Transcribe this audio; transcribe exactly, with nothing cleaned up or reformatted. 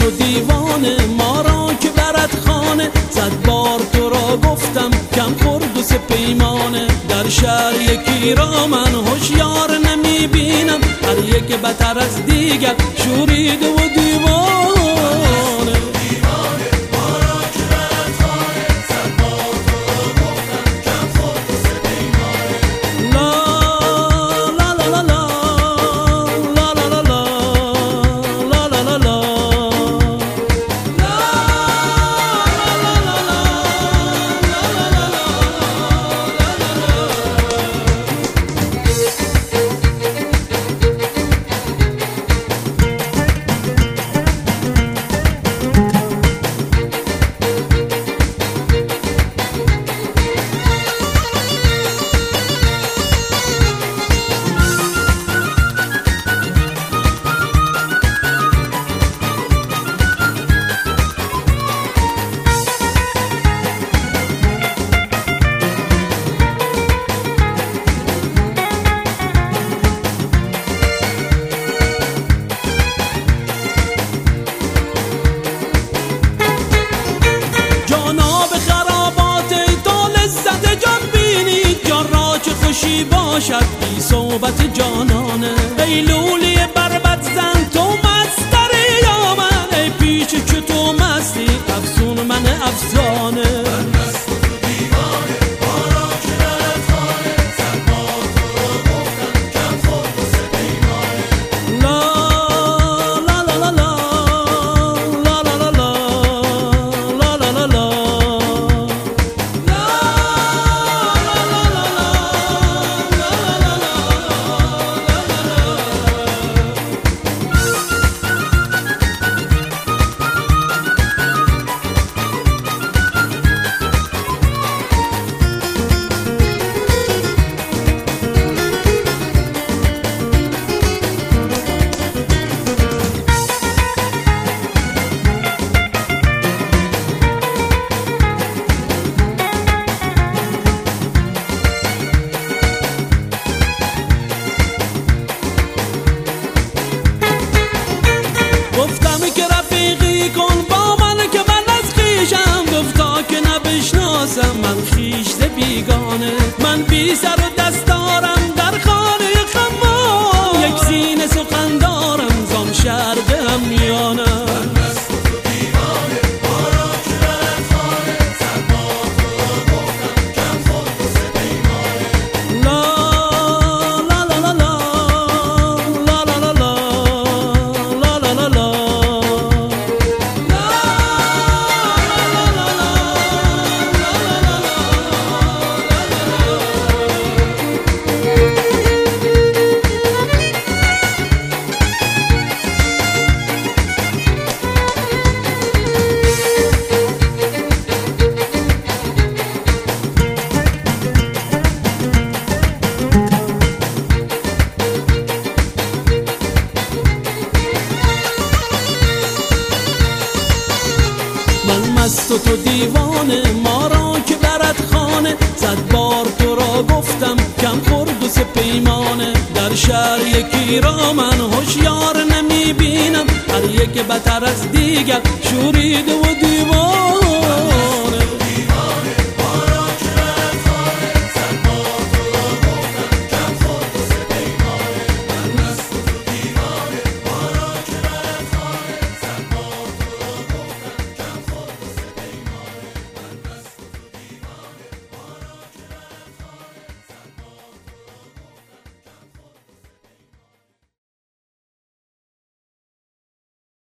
و دیوانه، ما را که برد خانه. صد بار تو را گفتم کم خورد و سه پیمانه. در شهر یکی را من هوشیار نمی بینم، هر یک بتر از دیگر شوریده و دیوانه. باشد بی صحبت جانانه. ای لولی بربط زن تو مستری یا من، ای پیش که تو مستی افسون من افسانه. من مست و تو دیوانه، ما را که برد خانه. صد بار تو را گفتم کم خورد و سه پیمانه. لا لا لا لا لا لا لا لا لا لا لا لا. من خیشت بیگانه، من بی سر و دست دارم در خانه خمار. یک سینه سخن دارم زان شهر به هم میانه. من مست و تو دیوانه، ما را که برد خانه. صد بار تو را گفتم کم خورد و سه پیمانه. لا لا لا لا لا لا لا لا لا لا لا لا. مست و تو دیوانه، ما را که برد خانه. صد بار تو را گفتم کم خورد و سه پیمانه. در شهر یکی را من هوشیار نمی بینم، هر یک بتر از دیگر شوریده و دیوانه.